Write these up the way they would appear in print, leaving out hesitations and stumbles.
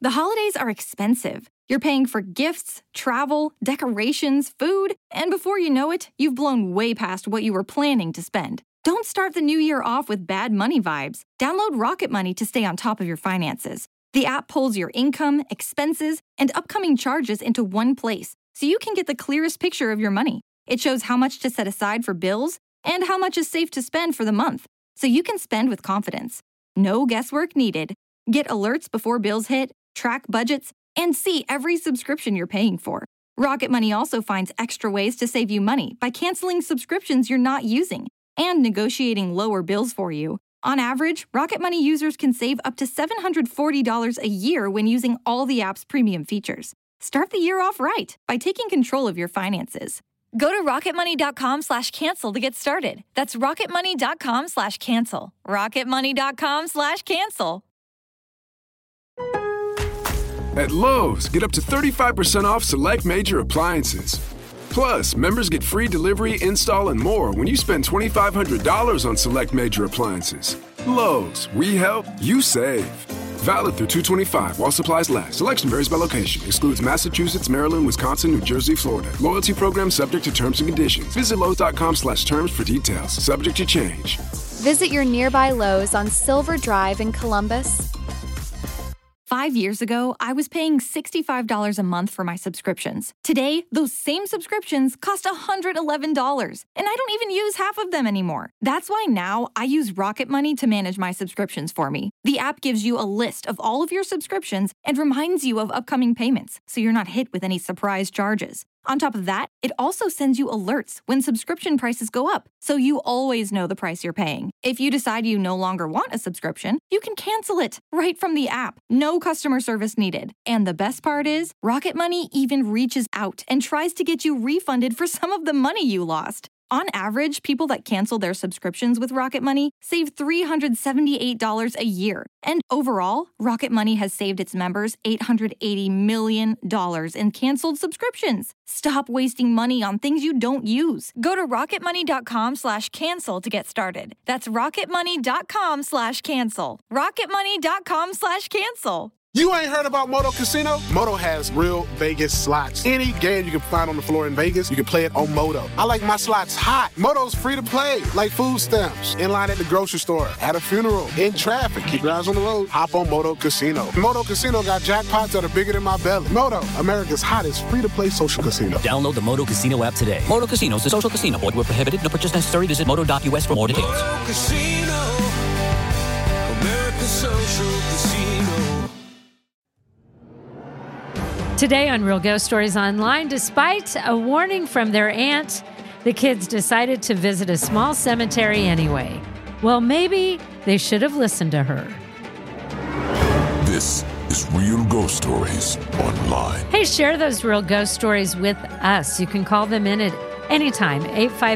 The holidays are expensive. You're paying for gifts, travel, decorations, food, and before you know it, you've blown way past what you were planning to spend. Don't start the new year off with bad money vibes. Download Rocket Money to stay on top of your finances. The app pulls your income, expenses, and upcoming charges into one place, so you can get the clearest picture of your money. It shows how much to set aside for bills and how much is safe to spend for the month, so you can spend with confidence. No guesswork needed. Get alerts before bills hit, track budgets, and see every subscription you're paying for. Rocket Money also finds extra ways to save you money by canceling subscriptions you're not using and negotiating lower bills for you. On average, Rocket Money users can save up to $740 a year when using all the app's premium features. Start the year off right by taking control of your finances. Go to rocketmoney.com/cancel to get started. That's rocketmoney.com/cancel. rocketmoney.com/cancel. At Lowe's, get up to 35% off select major appliances. Plus, members get free delivery, install, and more when you spend $2,500 on select major appliances. Lowe's, we help, you save. Valid through 2/25 while supplies last. Selection varies by location. Excludes Massachusetts, Maryland, Wisconsin, New Jersey, Florida. Loyalty program subject to terms and conditions. Visit Lowe's.com/terms for details. Subject to change. Visit your nearby Lowe's on Silver Drive in Columbus. 5 years ago, I was paying $65 a month for my subscriptions. Today, those same subscriptions cost $111, and I don't even use half of them anymore. That's why now I use Rocket Money to manage my subscriptions for me. The app gives you a list of all of your subscriptions and reminds you of upcoming payments, so you're not hit with any surprise charges. On top of that, it also sends you alerts when subscription prices go up, so you always know the price you're paying. If you decide you no longer want a subscription, you can cancel it right from the app. No customer service needed. And the best part is, Rocket Money even reaches out and tries to get you refunded for some of the money you lost. On average, people that cancel their subscriptions with Rocket Money save $378 a year. And overall, Rocket Money has saved its members $880 million in canceled subscriptions. Stop wasting money on things you don't use. Go to rocketmoney.com/cancel to get started. That's rocketmoney.com/cancel. rocketmoney.com/cancel. You ain't heard about Moto Casino? Moto has real Vegas slots. Any game you can find on the floor in Vegas, you can play it on Moto. I like my slots hot. Moto's free to play, like food stamps, in line at the grocery store, at a funeral, in traffic. Keep your eyes on the road. Hop on Moto Casino. Moto Casino got jackpots that are bigger than my belly. Moto, America's hottest free-to-play social casino. Download the Moto Casino app today. Moto Casino is a social casino. Void where prohibited. No purchase necessary. Visit moto.us for more details. Moto Casino, America's social casino. Today on Real Ghost Stories Online, despite a warning from their aunt, the kids decided to visit a small cemetery anyway. Well, maybe they should have listened to her. This is Real Ghost Stories Online. Hey, share those real ghost stories with us. You can call them in at any time,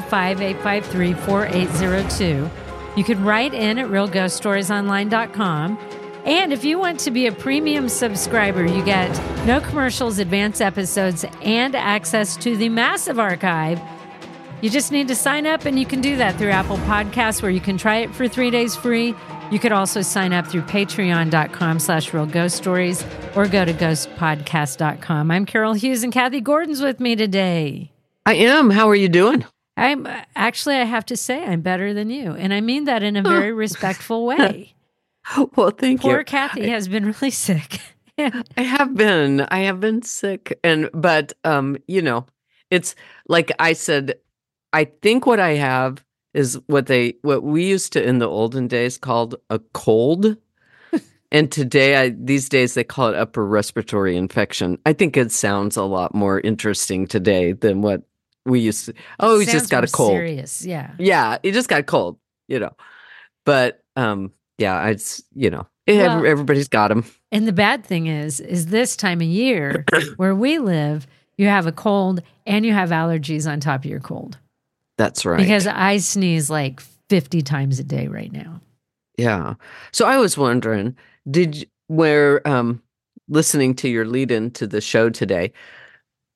855-853-4802. You can write in at realghoststoriesonline.com. And if you want to be a premium subscriber, you get no commercials, advanced episodes, and access to the massive archive. You just need to sign up, and you can do that through Apple Podcasts, where you can try it for 3 days free. You could also sign up through patreon.com/realghoststories or go to ghostpodcast.com. I'm Carol Hughes, and Kathy Gordon's with me today. I am. How are you doing? I have to say I'm better than you, and I mean that in a very respectful way. Well, thank you. Poor Kathy has been really sick. I have been sick. But it's like I said, I think what I have is what we used to in the olden days called a cold. And these days they call it upper respiratory infection. I think it sounds a lot more interesting today than what we used to. Oh, he just got a cold. Serious, yeah. Yeah, he just got a cold, But yeah, it's, everybody's got them. And the bad thing is this time of year where we live, you have a cold and you have allergies on top of your cold. That's right. Because I sneeze like 50 times a day right now. Yeah. So I was wondering, listening to your lead into the show today,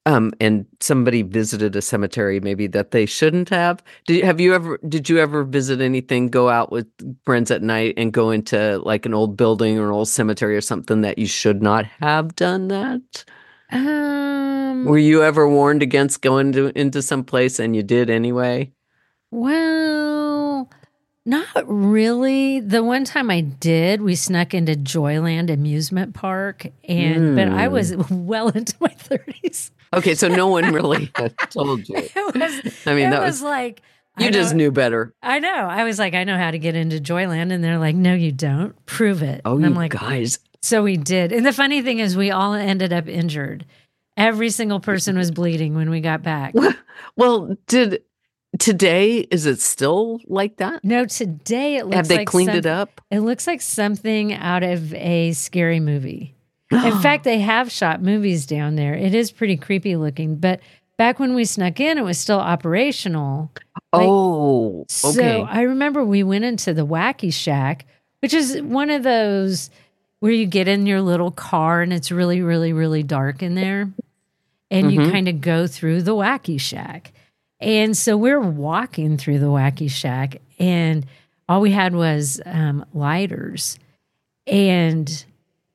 and somebody visited a cemetery maybe that they shouldn't have. Did you ever visit anything, go out with friends at night and go into like an old building or an old cemetery or something that you should not have done that? Were you ever warned against going into some place and you did anyway? Well, not really. The one time I did, we snuck into Joyland Amusement Park, but I was well into my 30s. Okay, so no one really had told you. It was like you just knew better. I know. I was like, I know how to get into Joyland, and they're like, no, you don't. Prove it. Oh, and I'm you like, guys. So we did. And the funny thing is, we all ended up injured. Every single person was bleeding when we got back. Well, today, is it still like that? No, today it looks like... Have they cleaned it up? It looks like something out of a scary movie. In fact, they have shot movies down there. It is pretty creepy looking. But back when we snuck in, it was still operational. Okay. So I remember we went into the Wacky Shack, which is one of those where you get in your little car and it's really, really, really dark in there. And you kind of go through the Wacky Shack. And so we're walking through the Wacky Shack, and all we had was lighters. And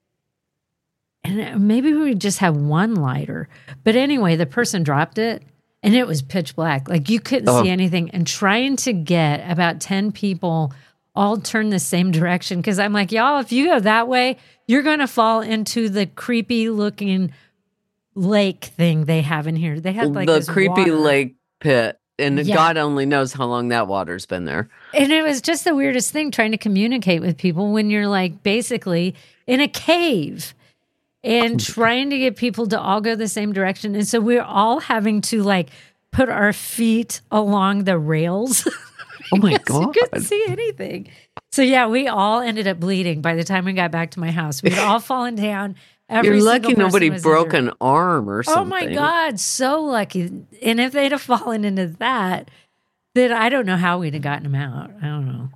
maybe we just have one lighter. But anyway, the person dropped it, and it was pitch black. Like, you couldn't see anything. And trying to get about 10 people all turn the same direction, because I'm like, y'all, if you go that way, you're going to fall into the creepy-looking lake thing they have in here. They had like the this creepy water. Lake pit, and God only knows how long that water's been there. And it was just the weirdest thing trying to communicate with people when you're like basically in a cave and trying to get people to all go the same direction. And so we're all having to like put our feet along the rails. Oh my God. You couldn't see anything. So yeah, we all ended up bleeding by the time we got back to my house. We'd all fallen down. You're lucky nobody broke an arm or something. Oh my God, so lucky. And if they'd have fallen into that, then I don't know how we'd have gotten them out. I don't know.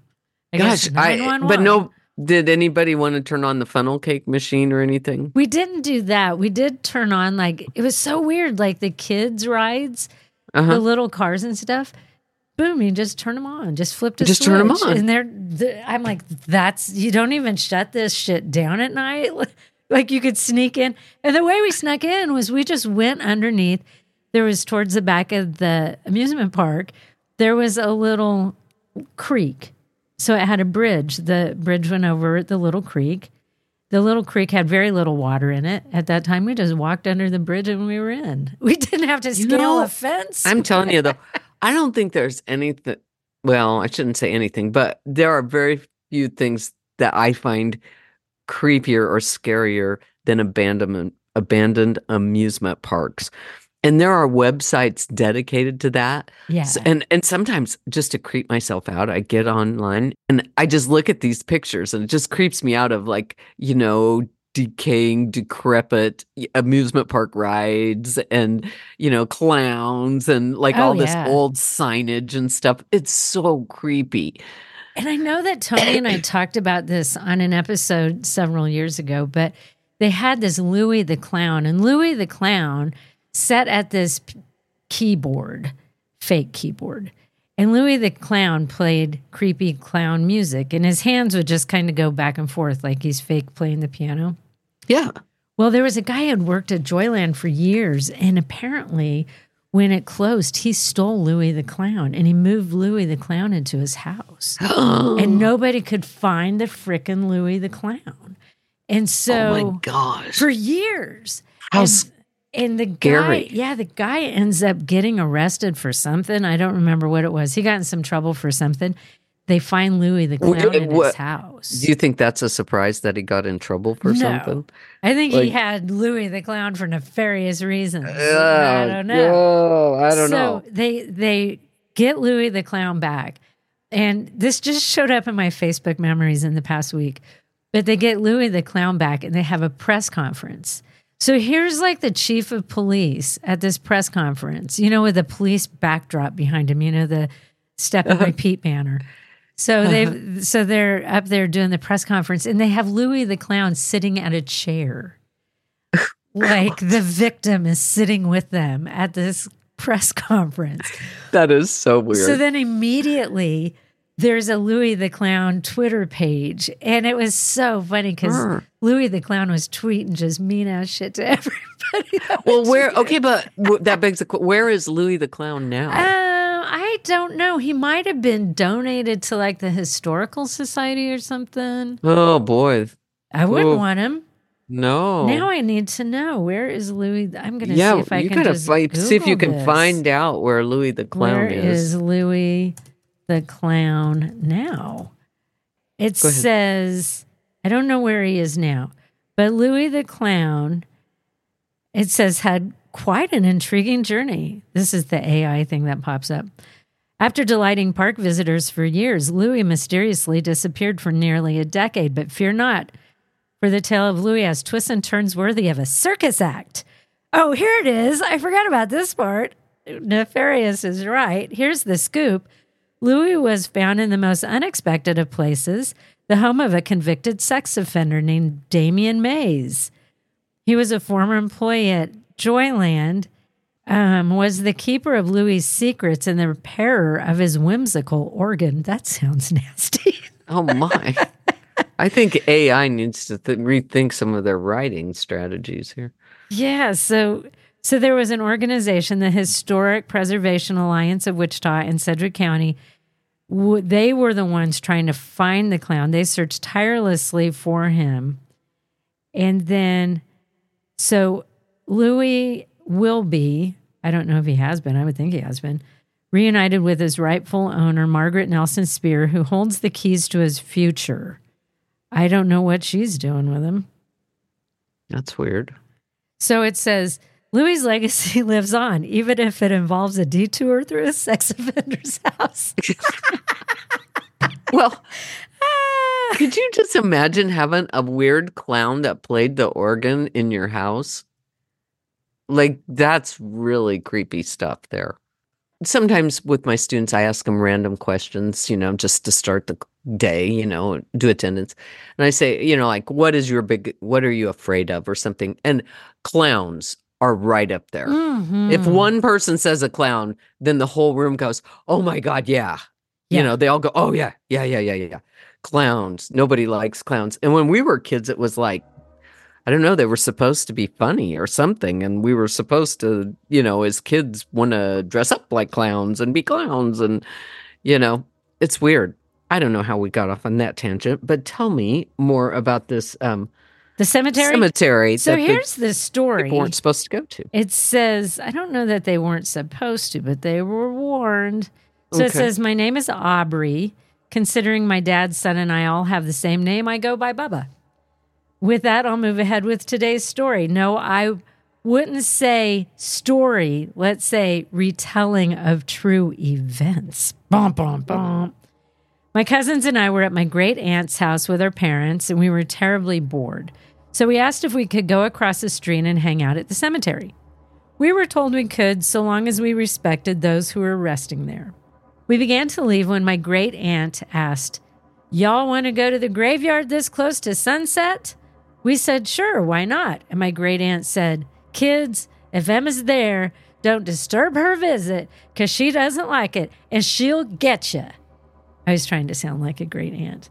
Did anybody want to turn on the funnel cake machine or anything? We didn't do that. We did turn on, like, it was so weird, like the kids' rides, the little cars and stuff. Boom, you just turn them on. Just flipped a switch. Just turn them on. And I'm like, you don't even shut this shit down at night? Like you could sneak in. And the way we snuck in was we just went underneath. There was towards the back of the amusement park, there was a little creek. So it had a bridge. The bridge went over the little creek. The little creek had very little water in it. At that time, we just walked under the bridge and we were in. We didn't have to scale a fence. I'm telling you, though, I don't think there's anything. Well, I shouldn't say anything, but there are very few things that I find creepier or scarier than abandoned amusement parks. And there are websites dedicated to that. Yeah. And sometimes just to creep myself out, I get online and I just look at these pictures and it just creeps me out of like, decaying, decrepit amusement park rides and, clowns and like all this old signage and stuff. It's so creepy. And I know that Tony and I talked about this on an episode several years ago, but they had this Louie the Clown, and Louie the Clown sat at this keyboard, fake keyboard, and Louie the Clown played creepy clown music, and his hands would just kind of go back and forth like he's fake playing the piano. Yeah. Well, there was a guy who had worked at Joyland for years, and apparently when it closed, he stole Louie the Clown, and he moved Louie the Clown into his house. And nobody could find the frickin' Louie the Clown. And so, oh my gosh, for years. And the scary. guy, the guy ends up getting arrested for something. I don't remember what it was. He got in some trouble for something. They find Louie the Clown in his house. Do you think that's a surprise that he got in trouble for something? I think he had Louie the Clown for nefarious reasons. I don't know. I don't know. So they get Louie the Clown back. And this just showed up in my Facebook memories in the past week. But they get Louie the Clown back and they have a press conference. So here's like the chief of police at this press conference, with the police backdrop behind him, the Step in My Pete banner. So they're up there doing the press conference and they have Louie the Clown sitting at a chair. like the victim is sitting with them at this press conference. That is so weird. So then immediately there's a Louis the Clown Twitter page. And it was so funny because Louis the Clown was tweeting just mean ass shit to everybody. Well, but that begs the question, where is Louis the Clown now? I don't know. He might have been donated to like the Historical Society or something. Oh, boy. I wouldn't want him. No. Now I need to know, where is Louis? I'm going to see if I can just see if you can this. find out where Louis the Clown Where is. is Louis the Clown now? It says, I don't know where he is now, but Louis the Clown, it says, had quite an intriguing journey. This is the AI thing that pops up. After delighting park visitors for years, Louis mysteriously disappeared for nearly a decade, but fear not. For the tale of Louis has twists and turns worthy of a circus act. Oh, here it is. I forgot about this part. Nefarious is right. Here's the scoop. Louis was found in the most unexpected of places, the home of a convicted sex offender named Damien Mays. He was a former employee at Joyland, was the keeper of Louis' secrets and the repairer of his whimsical organ. That sounds nasty. Oh, my. I think AI needs to rethink some of their writing strategies here. Yeah, so there was an organization, the Historic Preservation Alliance of Wichita and Sedgwick County. They were the ones trying to find the clown. They searched tirelessly for him. And then, so Louis will be, I don't know if he has been, I would think he has been, reunited with his rightful owner, Margaret Nelson Spear, who holds the keys to his future. I don't know what she's doing with him. That's weird. So it says, Louis' legacy lives on, even if it involves a detour through a sex offender's house. Well, could you just imagine having a weird clown that played the organ in your house? Like, that's really creepy stuff there. Sometimes with my students, I ask them random questions, just to start the day, do attendance. And I say, like, what are you afraid of or something? And clowns are right up there. Mm-hmm. If one person says a clown, then the whole room goes, oh my God, yeah. They all go, oh yeah. Clowns. Nobody likes clowns. And when we were kids, it was like, I don't know, they were supposed to be funny or something. And we were supposed to, as kids want to dress up like clowns and be clowns. And, it's weird. I don't know how we got off on that tangent, but tell me more about this. The cemetery? So here's the story. People weren't supposed to go to. It says, I don't know that they weren't supposed to, but they were warned. So It says, my name is Aubrey. Considering my dad's son and I all have the same name, I go by Bubba. With that, I'll move ahead with today's story. No, I wouldn't say story. Let's say retelling of true events. Bum, bum, bum. My cousins and I were at my great aunt's house with our parents, and we were terribly bored. So we asked if we could go across the street and hang out at the cemetery. We were told we could, so long as we respected those who were resting there. We began to leave when my great aunt asked, "Y'all want to go to the graveyard this close to sunset?" We said, "Sure, why not?" And my great aunt said, "Kids, if Emma's there, don't disturb her visit because she doesn't like it and she'll get you." I was trying to sound like a great aunt.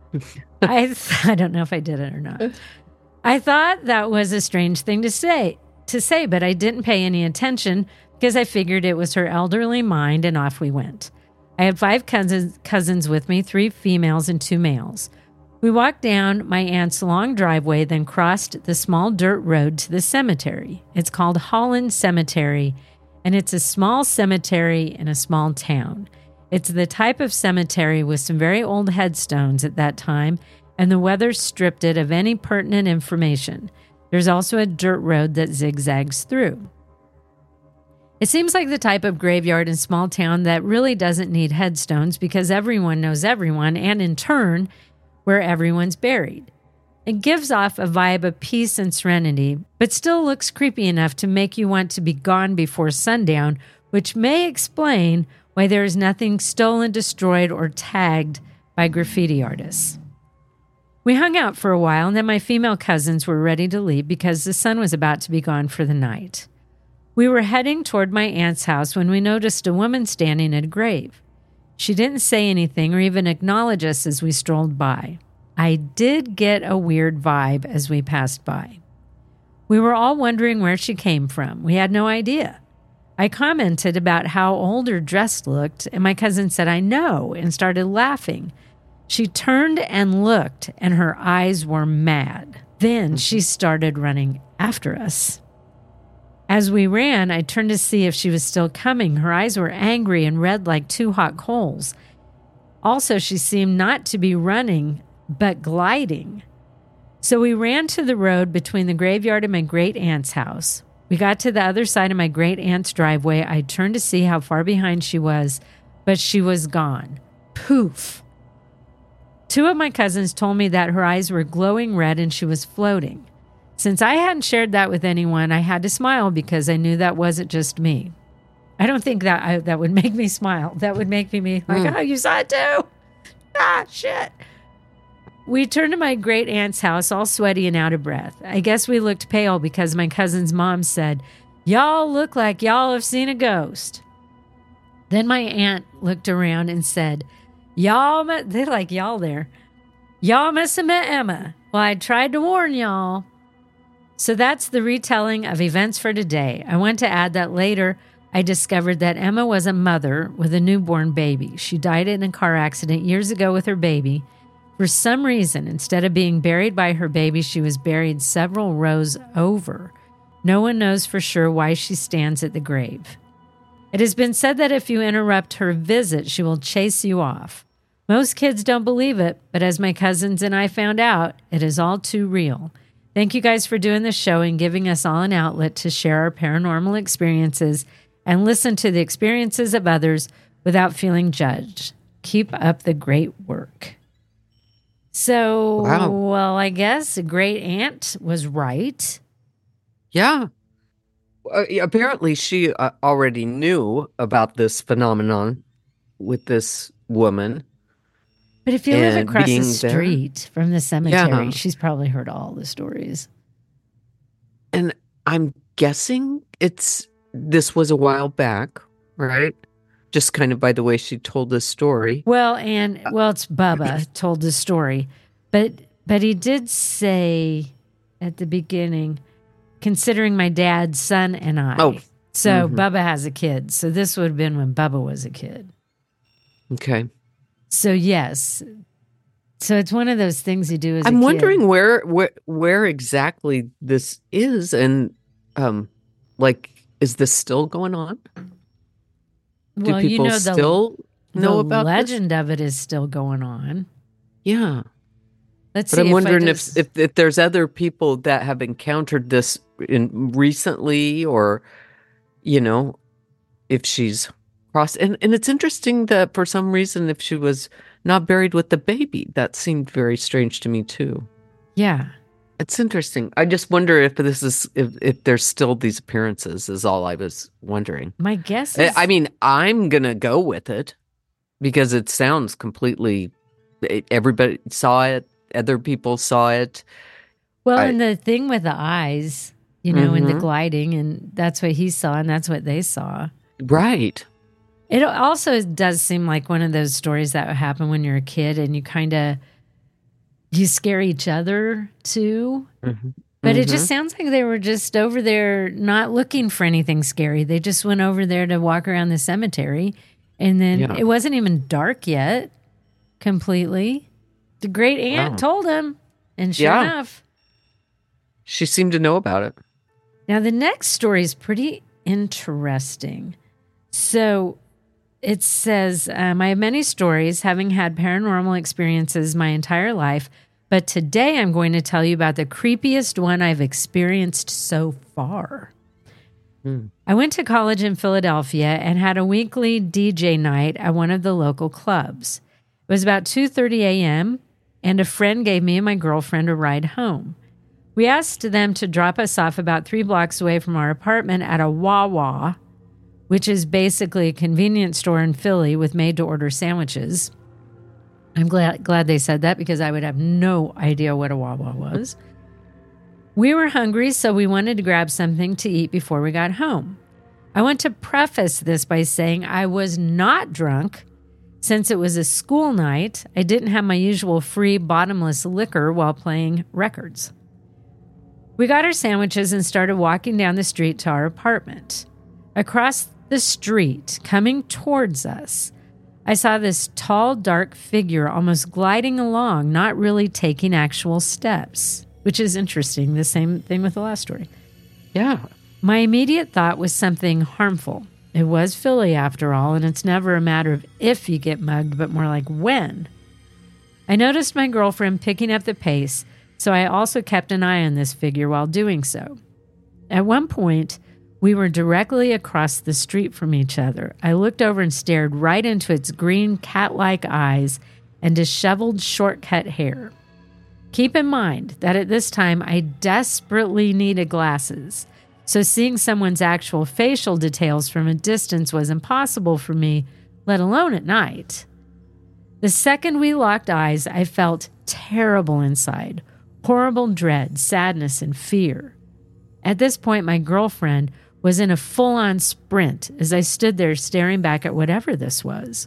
I don't know if I did it or not. I thought that was a strange thing to say, but I didn't pay any attention because I figured it was her elderly mind, and off we went. I had 5 cousins with me, 3 females and 2 males. We walked down my aunt's long driveway, then crossed the small dirt road to the cemetery. It's called Holland Cemetery, and it's a small cemetery in a small town. It's the type of cemetery with some very old headstones at that time, and the weather stripped it of any pertinent information. There's also a dirt road that zigzags through. It seems like the type of graveyard in small town that really doesn't need headstones because everyone knows everyone, and in turn, where everyone's buried. It gives off a vibe of peace and serenity, but still looks creepy enough to make you want to be gone before sundown, which may explain why there is nothing stolen, destroyed, or tagged by graffiti artists. We hung out for a while, and then my female cousins were ready to leave because the sun was about to be gone for the night. We were heading toward my aunt's house when we noticed a woman standing at a grave. She didn't say anything or even acknowledge us as we strolled by. I did get a weird vibe as we passed by. We were all wondering where she came from. We had no idea. I commented about how old her dress looked, and my cousin said, "I know," and started laughing. She turned and looked, and her eyes were mad. Then she started running after us. As we ran, I turned to see if she was still coming. Her eyes were angry and red like 2 hot coals. Also, she seemed not to be running, but gliding. So we ran to the road between the graveyard and my great aunt's house. We got to the other side of my great aunt's driveway. I turned to see how far behind she was, but she was gone. Poof. 2 of my cousins told me that her eyes were glowing red and she was floating. Since I hadn't shared that with anyone, I had to smile because I knew that wasn't just me. I don't think that would make me smile. That would make me like, oh, you saw it too? Ah, shit. We turned to my great aunt's house all sweaty and out of breath. I guess we looked pale because my cousin's mom said, "Y'all look like y'all have seen a ghost." Then my aunt looked around and said, they like y'all there. "Y'all must have met Emma. Well, I tried to warn y'all." So that's the retelling of events for today. I want to add that later I discovered that Emma was a mother with a newborn baby. She died in a car accident years ago with her baby. For some reason, instead of being buried by her baby, she was buried several rows over. No one knows for sure why she stands at the grave. It has been said that if you interrupt her visit, she will chase you off. Most kids don't believe it, but as my cousins and I found out, it is all too real. Thank you guys for doing this show and giving us all an outlet to share our paranormal experiences and listen to the experiences of others without feeling judged. Keep up the great work. So, wow. Well, I guess a great aunt was right. Yeah. Apparently, she already knew about this phenomenon with this woman. But if you live across the street from the cemetery, she's probably heard all the stories. And I'm guessing this was a while back, right? Just kind of by the way she told this story. Well, it's Bubba told the story. But he did say at the beginning, considering my dad's son and I. Oh. So Bubba has a kid. So this would have been when Bubba was a kid. Okay. So yes. So it's one of those things you do as a kid. I'm wondering where exactly this is, and is this still going on? Do people still know about this? The legend of it is still going on. Yeah. Let's see. But I'm wondering if there's other people that have encountered this recently, or, if she's crossed. And it's interesting that for some reason, if she was not buried with the baby, that seemed very strange to me too. Yeah. It's interesting. I just wonder if if there's still these appearances is all I was wondering. My guess is... I mean, I'm going to go with it because it sounds completely... Everybody saw it. Other people saw it. Well, and the thing with the eyes, and the gliding, and that's what he saw and that's what they saw. Right. It also does seem like one of those stories that would happen when you're a kid and you scare each other too. But it just sounds like they were just over there not looking for anything scary. They just went over there to walk around the cemetery. And then it wasn't even dark yet completely. The great aunt told him. And sure enough. She seemed to know about it. Now, the next story is pretty interesting. So it says, I have many stories, having had paranormal experiences my entire life, but today I'm going to tell you about the creepiest one I've experienced so far. I went to college in Philadelphia and had a weekly DJ night at one of the local clubs. It was about 2:30 a.m., and a friend gave me and my girlfriend a ride home. We asked them to drop us off about 3 blocks away from our apartment at a Wawa, which is basically a convenience store in Philly with made-to-order sandwiches. I'm glad they said that because I would have no idea what a Wawa was. We were hungry, so we wanted to grab something to eat before we got home. I want to preface this by saying I was not drunk. Since it was a school night, I didn't have my usual free bottomless liquor while playing records. We got our sandwiches and started walking down the street to our apartment. Across the street, coming towards us, I saw this tall, dark figure almost gliding along, not really taking actual steps, which is interesting. The same thing with the last story. Yeah. My immediate thought was something harmful. It was Philly after all, and it's never a matter of if you get mugged, but more like when. I noticed my girlfriend picking up the pace, so I also kept an eye on this figure while doing so. At one point, we were directly across the street from each other. I looked over and stared right into its green cat-like eyes and disheveled short-cut hair. Keep in mind that at this time, I desperately needed glasses, so seeing someone's actual facial details from a distance was impossible for me, let alone at night. The second we locked eyes, I felt terrible inside, horrible dread, sadness, and fear. At this point, my girlfriend was in a full-on sprint as I stood there staring back at whatever this was.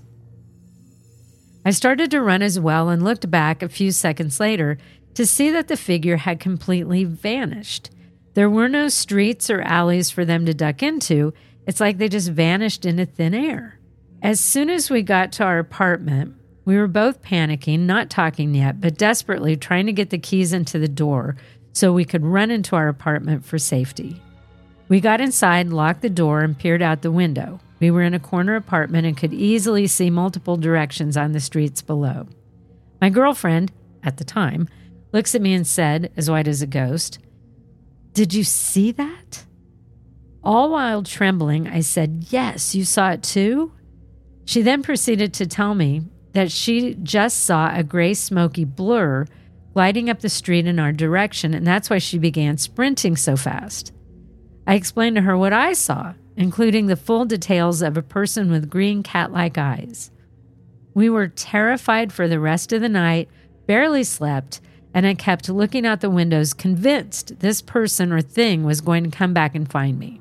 I started to run as well and looked back a few seconds later to see that the figure had completely vanished. There were no streets or alleys for them to duck into. It's like they just vanished into thin air. As soon as we got to our apartment, we were both panicking, not talking yet, but desperately trying to get the keys into the door so we could run into our apartment for safety. We got inside, locked the door, and peered out the window. We were in a corner apartment and could easily see multiple directions on the streets below. My girlfriend, at the time, looks at me and said, as white as a ghost, "Did you see that?" All while trembling, I said, "Yes, you saw it too?" She then proceeded to tell me that she just saw a gray smoky blur gliding up the street in our direction, and that's why she began sprinting so fast. I explained to her what I saw, including the full details of a person with green cat-like eyes. We were terrified for the rest of the night, barely slept, and I kept looking out the windows, convinced this person or thing was going to come back and find me.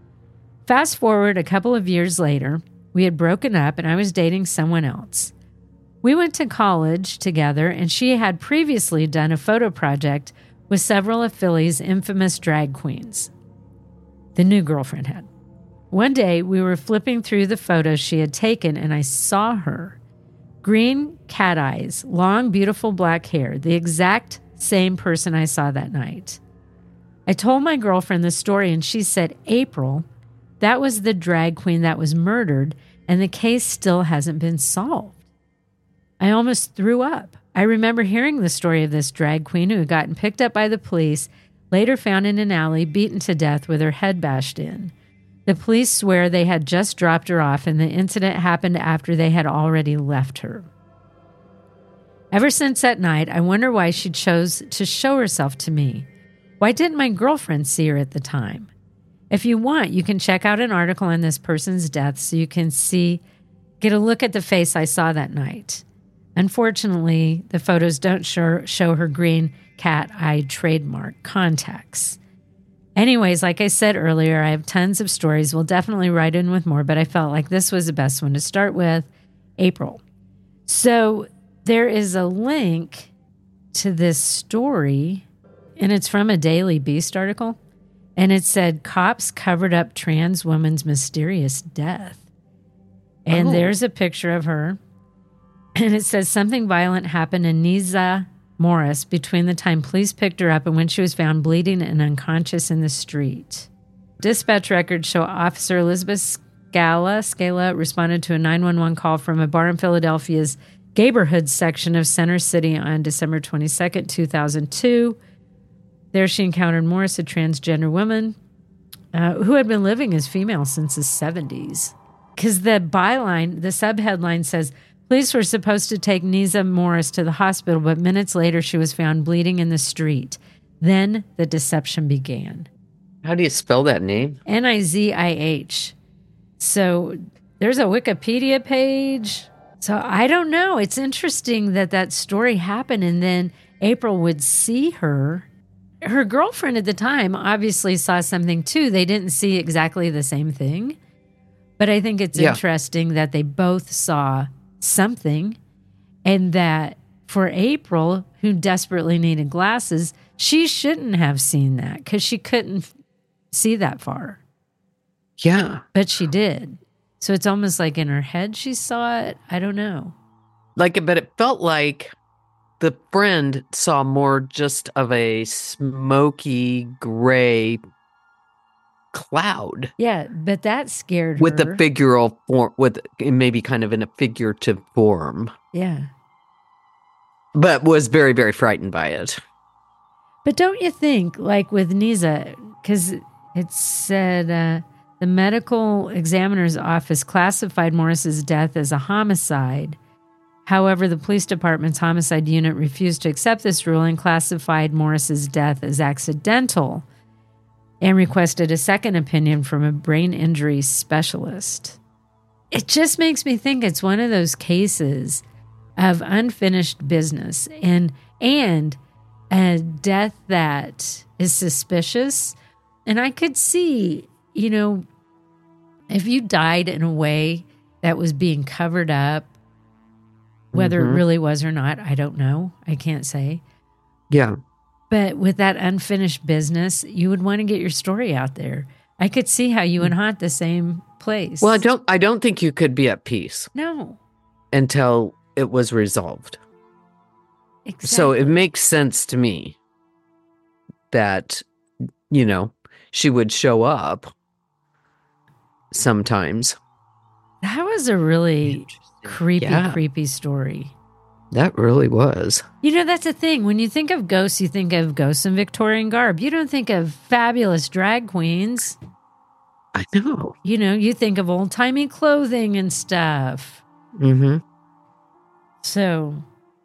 Fast forward a couple of years later, we had broken up and I was dating someone else. We went to college together, and she had previously done a photo project with several of Philly's infamous drag queens. The new girlfriend had. One day, we were flipping through the photos she had taken, and I saw her. Green cat eyes, long, beautiful black hair, the exact same person I saw that night. I told my girlfriend the story, and she said, "April, that was the drag queen that was murdered, and the case still hasn't been solved." I almost threw up. I remember hearing the story of this drag queen who had gotten picked up by the police, later found in an alley, beaten to death with her head bashed in. The police swear they had just dropped her off, and the incident happened after they had already left her. Ever since that night, I wonder why she chose to show herself to me. Why didn't my girlfriend see her at the time? If you want, you can check out an article on this person's death so you can get a look at the face I saw that night. Unfortunately, the photos don't show her green cat-eyed trademark contacts. Anyways, like I said earlier, I have tons of stories. We'll definitely write in with more, but I felt like this was the best one to start with. April. So there is a link to this story, and it's from a Daily Beast article, and it said, "Cops covered up trans woman's mysterious death." And there's a picture of her, and it says something violent happened in Niza Morris between the time police picked her up and when she was found bleeding and unconscious in the street. Dispatch records show Officer Elizabeth Scala responded to a 911 call from a bar in Philadelphia's Gayborhood section of Center City on December 22nd, 2002. There she encountered Morris, a transgender woman who had been living as female since the 70s. Because the byline, the subheadline says, police were supposed to take Niza Morris to the hospital, but minutes later she was found bleeding in the street. Then the deception began. How do you spell that name? Nizih. So there's a Wikipedia page. So I don't know. It's interesting that story happened, and then April would see her. Her girlfriend at the time obviously saw something too. They didn't see exactly the same thing, but I think it's interesting that they both saw something, and that for April, who desperately needed glasses, she shouldn't have seen that because she couldn't see that far. Yeah. But she did. So it's almost like in her head she saw it. I don't know. But it felt like the friend saw more just of a smoky gray cloud. Yeah, but that scared with her. the figural form, with maybe kind of in a figurative form. Yeah. But was very, very frightened by it. But don't you think, like with Nisa, because it said the medical examiner's office classified Morris's death as a homicide. However, the police department's homicide unit refused to accept this ruling, classified Morris's death as accidental, and requested a second opinion from a brain injury specialist. It just makes me think it's one of those cases of unfinished business and a death that is suspicious. And I could see, if you died in a way that was being covered up, whether it really was or not, I don't know. I can't say. Yeah. But with that unfinished business, you would want to get your story out there. I could see how you would haunt the same place. Well, I don't think you could be at peace. No. Until it was resolved. Exactly. So it makes sense to me that, she would show up sometimes. That was a really creepy story. That really was. That's the thing. When you think of ghosts, you think of ghosts in Victorian garb. You don't think of fabulous drag queens. I know. You think of old-timey clothing and stuff. Mm-hmm. So,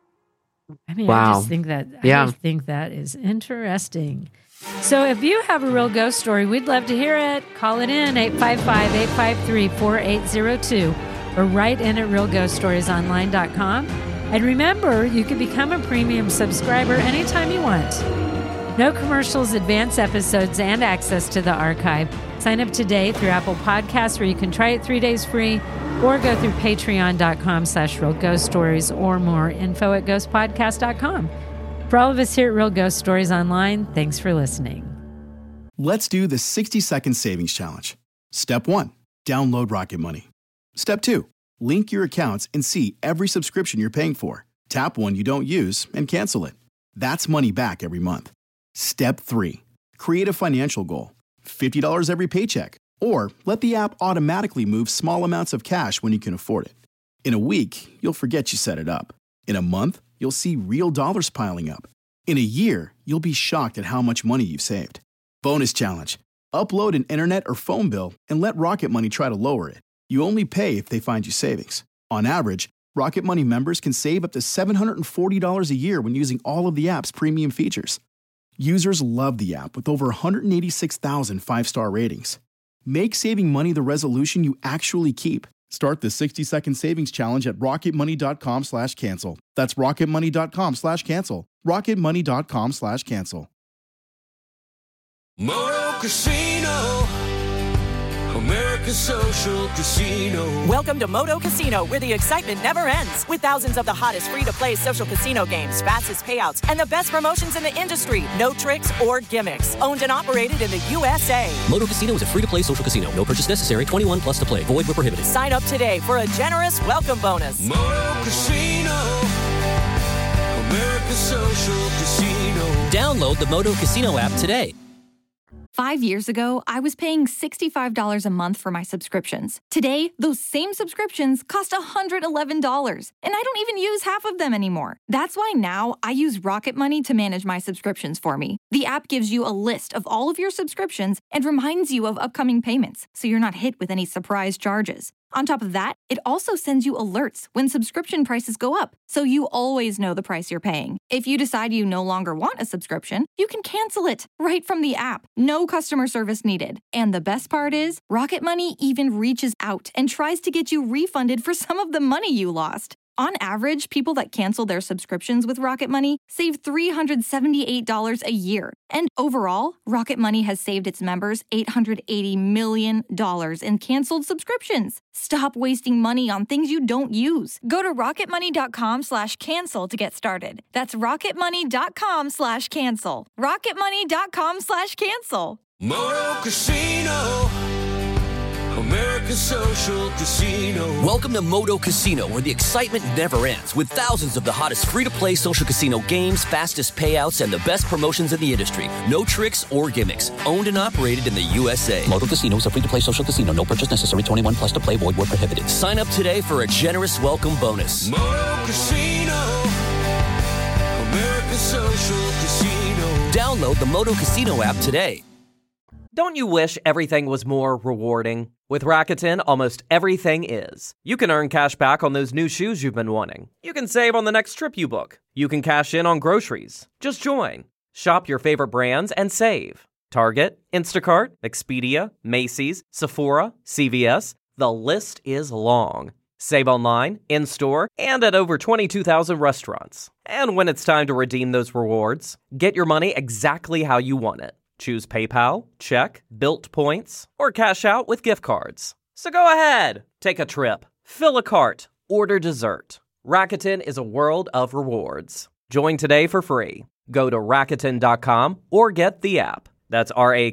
wow. I just think that, I think that is interesting. So if you have a real ghost story, we'd love to hear it. Call it in, 855-853-4802, or write in at realghoststoriesonline.com. And remember, you can become a premium subscriber anytime you want. No commercials, advanced episodes, and access to the archive. Sign up today through Apple Podcasts, where you can try it 3 days free, or go through patreon.com/realghoststories, or more info at ghostpodcast.com. For all of us here at Real Ghost Stories Online, thanks for listening. Let's do the 60-second savings challenge. Step 1, download Rocket Money. Step 2, link your accounts and see every subscription you're paying for. Tap one you don't use and cancel it. That's money back every month. Step 3, create a financial goal. $50 every paycheck. Or let the app automatically move small amounts of cash when you can afford it. In a week, you'll forget you set it up. In a month, you'll see real dollars piling up. In a year, you'll be shocked at how much money you've saved. Bonus challenge. Upload an internet or phone bill and let Rocket Money try to lower it. You only pay if they find you savings. On average, Rocket Money members can save up to $740 a year when using all of the app's premium features. Users love the app with over 186,000 five-star ratings. Make saving money the resolution you actually keep. Start the 60-second savings challenge at rocketmoney.com/cancel. That's rocketmoney.com/cancel. rocketmoney.com/cancel. Moto Casino, America's social casino. Welcome to Moto Casino, where the excitement never ends. With thousands of the hottest free-to-play social casino games, fastest payouts, and the best promotions in the industry. No tricks or gimmicks. Owned and operated in the USA. Moto Casino is a free-to-play social casino. No purchase necessary. 21 plus to play. Void where prohibited. Sign up today for a generous welcome bonus. Moto Casino, America's social casino. Download the Moto Casino app today. 5 years ago, I was paying $65 a month for my subscriptions. Today, those same subscriptions cost $111, and I don't even use half of them anymore. That's why now I use Rocket Money to manage my subscriptions for me. The app gives you a list of all of your subscriptions and reminds you of upcoming payments, so you're not hit with any surprise charges. On top of that, it also sends you alerts when subscription prices go up, so you always know the price you're paying. If you decide you no longer want a subscription, you can cancel it right from the app. No customer service needed. And the best part is, Rocket Money even reaches out and tries to get you refunded for some of the money you lost. On average, people that cancel their subscriptions with Rocket Money save $378 a year. And overall, Rocket Money has saved its members $880 million in canceled subscriptions. Stop wasting money on things you don't use. Go to rocketmoney.com/cancel to get started. That's rocketmoney.com/cancel. rocketmoney.com/cancel. Moto Casino, America's social casino. Welcome to Moto Casino, where the excitement never ends, with thousands of the hottest free-to-play social casino games, fastest payouts, and the best promotions in the industry. No tricks or gimmicks. Owned and operated in the USA. Moto Casino is a free-to-play social casino. No purchase necessary. 21 plus to play. Void where prohibited. Sign up today for a generous welcome bonus. Moto Casino, America's social casino. Download the Moto Casino app today. Don't you wish everything was more rewarding? With Rakuten, almost everything is. You can earn cash back on those new shoes you've been wanting. You can save on the next trip you book. You can cash in on groceries. Just join. Shop your favorite brands and save. Target, Instacart, Expedia, Macy's, Sephora, CVS. The list is long. Save online, in-store, and at over 22,000 restaurants. And when it's time to redeem those rewards, get your money exactly how you want it. Choose PayPal, check, Bilt points, or cash out with gift cards. So go ahead, take a trip, fill a cart, order dessert. Rakuten is a world of rewards. Join today for free. Go to Rakuten.com or get the app. That's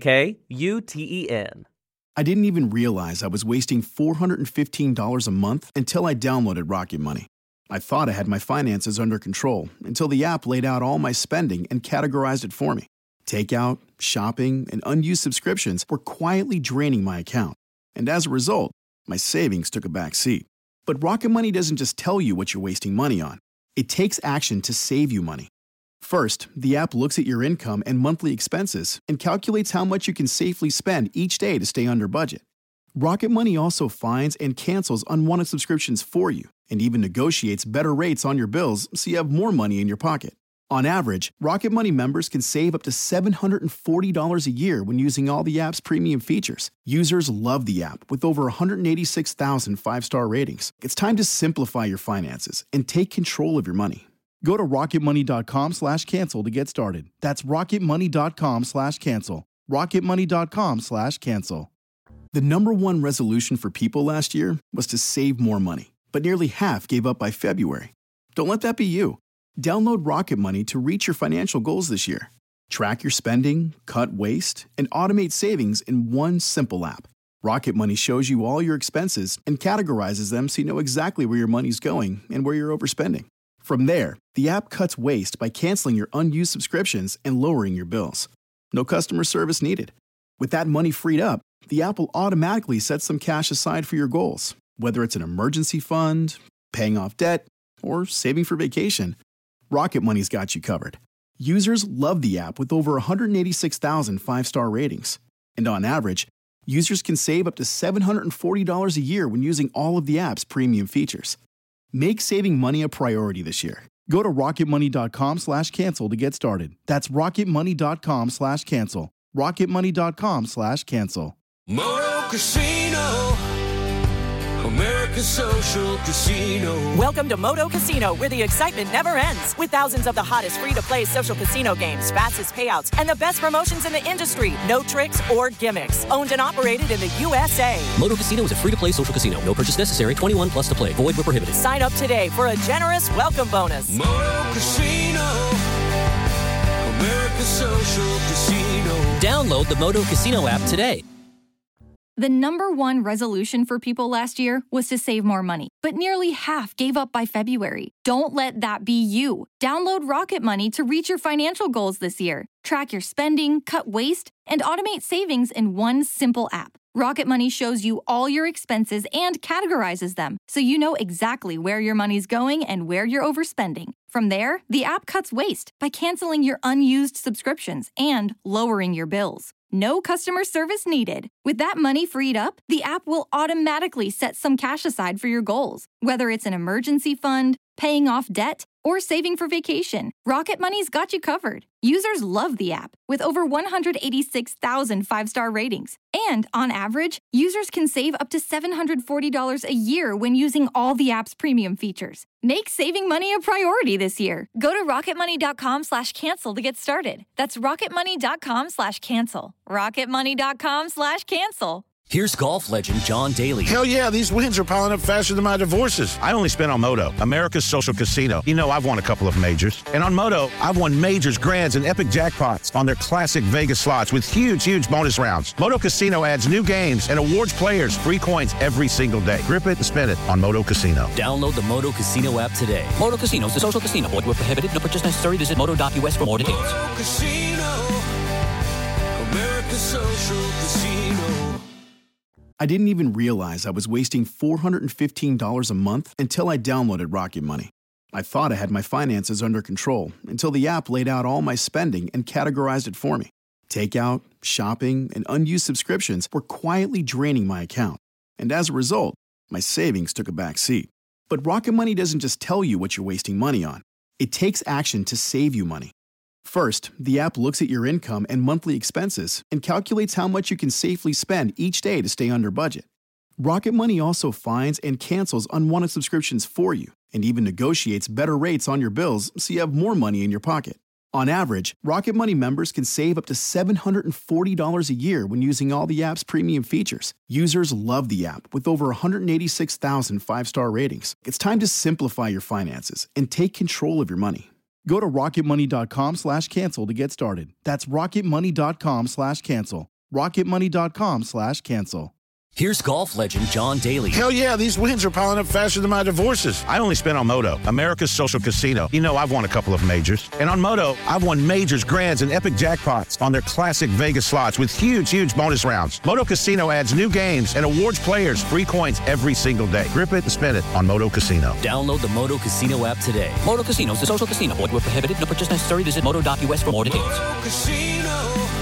RAKUTEN. I didn't even realize I was wasting $415 a month until I downloaded Rocket Money. I thought I had my finances under control until the app laid out all my spending and categorized it for me. Takeout, shopping, and unused subscriptions were quietly draining my account. And as a result, my savings took a back seat. But Rocket Money doesn't just tell you what you're wasting money on. It takes action to save you money. First, the app looks at your income and monthly expenses and calculates how much you can safely spend each day to stay under budget. Rocket Money also finds and cancels unwanted subscriptions for you and even negotiates better rates on your bills so you have more money in your pocket. On average, Rocket Money members can save up to $740 a year when using all the app's premium features. Users love the app with over 186,000 five-star ratings. It's time to simplify your finances and take control of your money. Go to rocketmoney.com/cancel to get started. That's rocketmoney.com/cancel. rocketmoney.com/cancel. The number one resolution for people last year was to save more money, but nearly half gave up by February. Don't let that be you. Download Rocket Money to reach your financial goals this year. Track your spending, cut waste, and automate savings in one simple app. Rocket Money shows you all your expenses and categorizes them so you know exactly where your money's going and where you're overspending. From there, the app cuts waste by canceling your unused subscriptions and lowering your bills. No customer service needed. With that money freed up, the app will automatically set some cash aside for your goals, whether it's an emergency fund, paying off debt, or saving for vacation. Rocket Money's got you covered. Users love the app with over 186,000 five-star ratings. And on average, users can save up to $740 a year when using all of the app's premium features. Make saving money a priority this year. Go to rocketmoney.com/cancel to get started. That's rocketmoney.com/cancel. rocketmoney.com/cancel. Moto Casino, America's social casino. Welcome to Moto Casino, where the excitement never ends. With thousands of the hottest free-to-play social casino games, fastest payouts, and the best promotions in the industry. No tricks or gimmicks. Owned and operated in the USA. Moto Casino is a free-to-play social casino. No purchase necessary. 21 plus to play. Void where prohibited. Sign up today for a generous welcome bonus. Moto Casino, America's social casino. Download the Moto Casino app today. The number one resolution for people last year was to save more money, but nearly half gave up by February. Don't let that be you. Download Rocket Money to reach your financial goals this year. Track your spending, cut waste, and automate savings in one simple app. Rocket Money shows you all your expenses and categorizes them, so you know exactly where your money's going and where you're overspending. From there, the app cuts waste by canceling your unused subscriptions and lowering your bills. No customer service needed. With that money freed up, the app will automatically set some cash aside for your goals, whether it's an emergency fund, paying off debt, or saving for vacation. Rocket Money's got you covered. Users love the app, with over 186,000 five-star ratings. And on average, users can save up to $740 a year when using all the app's premium features. Make saving money a priority this year. Go to rocketmoney.com/cancel to get started. That's rocketmoney.com/cancel. rocketmoney.com/cancel. Here's golf legend John Daly. Hell yeah, these wins are piling up faster than my divorces. I only spent on Moto, America's social casino. You know, I've won a couple of majors. And on Moto, I've won majors, grands, and epic jackpots on their classic Vegas slots with huge bonus rounds. Moto Casino adds new games and awards players free coins every single day. Grip it and spin it on Moto Casino. Download the Moto Casino app today. Moto Casino is a social casino. Void where prohibited. No purchase necessary. Visit moto.us for more details. Moto Casino, America's social casino. I didn't even realize I was wasting $415 a month until I downloaded Rocket Money. I thought I had my finances under control until the app laid out all my spending and categorized it for me. Takeout, shopping, and unused subscriptions were quietly draining my account. And as a result, my savings took a back seat. But Rocket Money doesn't just tell you what you're wasting money on. It takes action to save you money. First, the app looks at your income and monthly expenses and calculates how much you can safely spend each day to stay under budget. Rocket Money also finds and cancels unwanted subscriptions for you and even negotiates better rates on your bills so you have more money in your pocket. On average, Rocket Money members can save up to $740 a year when using all the app's premium features. Users love the app with over 186,000 five-star ratings. It's time to simplify your finances and take control of your money. Go to rocketmoney.com/cancel to get started. That's rocketmoney.com/cancel. rocketmoney.com/cancel. Here's golf legend John Daly. Hell yeah, these wins are piling up faster than my divorces. I only spent on Moto, America's social casino. You know, I've won a couple of majors. And on Moto, I've won majors, grands, and epic jackpots on their classic Vegas slots with huge bonus rounds. Moto Casino adds new games and awards players free coins every single day. Grip it and spin it on Moto Casino. Download the Moto Casino app today. Moto Casino is a social casino. Void where prohibited. No purchase necessary. Visit moto.us for more details. Moto Casino,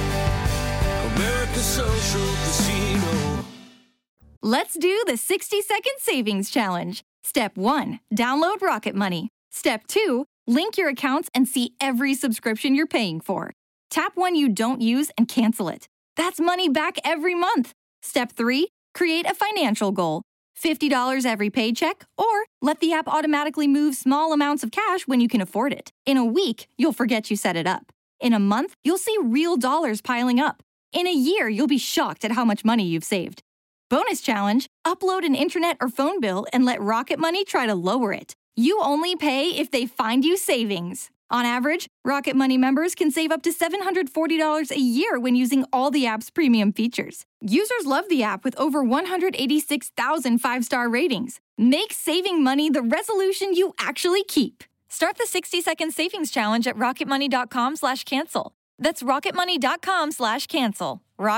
America's social casino. Let's do the 60-second savings challenge. Step 1, download Rocket Money. Step 2, link your accounts and see every subscription you're paying for. Tap one you don't use and cancel it. That's money back every month. Step 3, create a financial goal. $50 every paycheck, or let the app automatically move small amounts of cash when you can afford it. In a week, you'll forget you set it up. In a month, you'll see real dollars piling up. In a year, you'll be shocked at how much money you've saved. Bonus challenge, upload an internet or phone bill and let Rocket Money try to lower it. You only pay if they find you savings. On average, Rocket Money members can save up to $740 a year when using all the app's premium features. Users love the app with over 186,000 five-star ratings. Make saving money the resolution you actually keep. Start the 60-second savings challenge at rocketmoney.com/cancel. That's rocketmoney.com/cancel.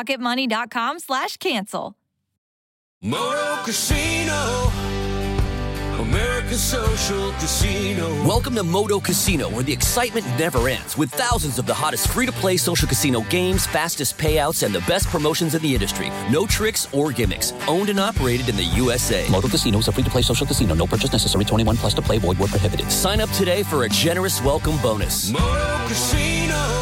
rocketmoney.com/cancel. Moto Casino, America's social casino. Welcome to Moto Casino, where the excitement never ends, with thousands of the hottest free-to-play social casino games, fastest payouts, and the best promotions in the industry. No tricks or gimmicks. Owned and operated in the USA. Moto Casino is a free-to-play social casino. No purchase necessary. 21 plus to play. Void where prohibited. Sign up today for a generous welcome bonus. Moto Casino,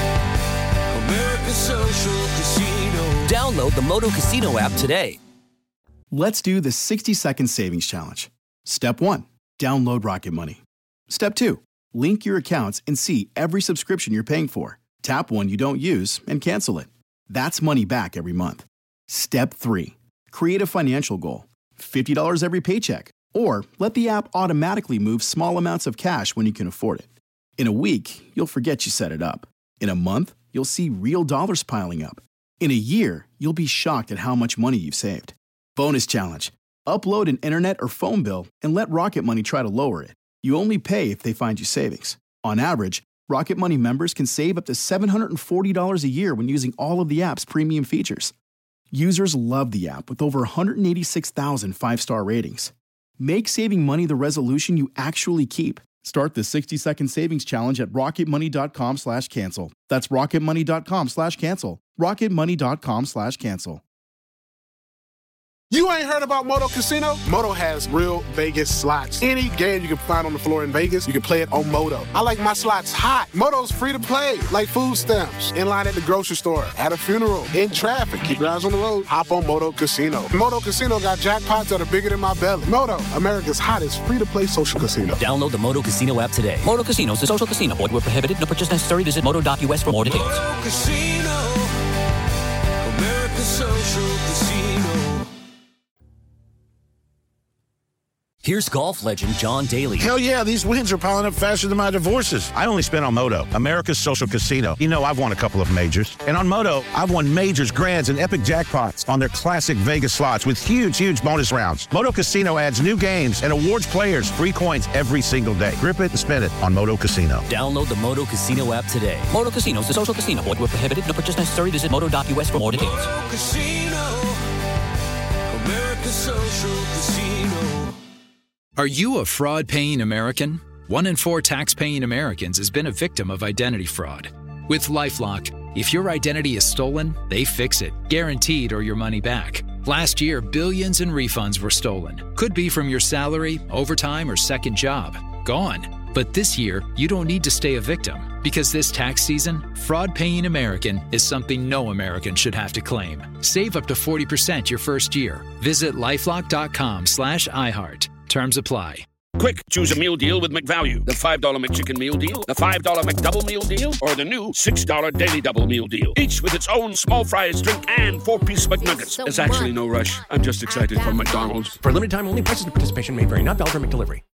America's social casino. Download the Moto Casino app today. Let's do the 60-second savings challenge. Step 1, download Rocket Money. Step 2, link your accounts and see every subscription you're paying for. Tap one you don't use and cancel it. That's money back every month. Step 3, create a financial goal. $50 every paycheck. Or let the app automatically move small amounts of cash when you can afford it. In a week, you'll forget you set it up. In a month, you'll see real dollars piling up. In a year, you'll be shocked at how much money you've saved. Bonus challenge. Upload an internet or phone bill and let Rocket Money try to lower it. You only pay if they find you savings. On average, Rocket Money members can save up to $740 a year when using all of the app's premium features. Users love the app with over 186,000 five-star ratings. Make saving money the resolution you actually keep. Start the 60-second savings challenge at rocketmoney.com/cancel. That's rocketmoney.com/cancel. rocketmoney.com/cancel. You ain't heard about Moto Casino? Moto has real Vegas slots. Any game you can find on the floor in Vegas, you can play it on Moto. I like my slots hot. Moto's free to play, like food stamps. In line at the grocery store, at a funeral, in traffic. Keep your eyes on the road. Hop on Moto Casino. Moto Casino got jackpots that are bigger than my belly. Moto, America's hottest free-to-play social casino. Download the Moto Casino app today. Moto Casino is a social casino. Void where prohibited. No purchase necessary. Visit moto.us for more details. Moto Casino, America's social casino. Here's golf legend John Daly. Hell yeah, these wins are piling up faster than my divorces. I only spent on Moto, America's social casino. You know, I've won a couple of majors. And on Moto, I've won majors, grands, and epic jackpots on their classic Vegas slots with huge bonus rounds. Moto Casino adds new games and awards players free coins every single day. Grip it and spin it on Moto Casino. Download the Moto Casino app today. Moto Casino is a social casino. Void where prohibited. No purchase necessary. Visit moto.us for more details. Moto Casino, America's social casino. Are you a fraud-paying American? 1 in 4 tax-paying Americans has been a victim of identity fraud. With LifeLock, if your identity is stolen, they fix it, guaranteed or your money back. Last year, billions in refunds were stolen. Could be from your salary, overtime, or second job. Gone. But this year, you don't need to stay a victim. Because this tax season, fraud-paying American is something no American should have to claim. Save up to 40% your first year. Visit lifelock.com/iHeart. Terms apply. Quick, choose a meal deal with McValue. The $5 McChicken meal deal, the $5 McDouble meal deal, or the new $6 Daily Double meal deal. Each with its own small fries, drink, and 4-piece McNuggets. There's actually no rush. I'm just excited for McDonald's. For a limited time only, prices and participation may vary. Not valid for McDelivery.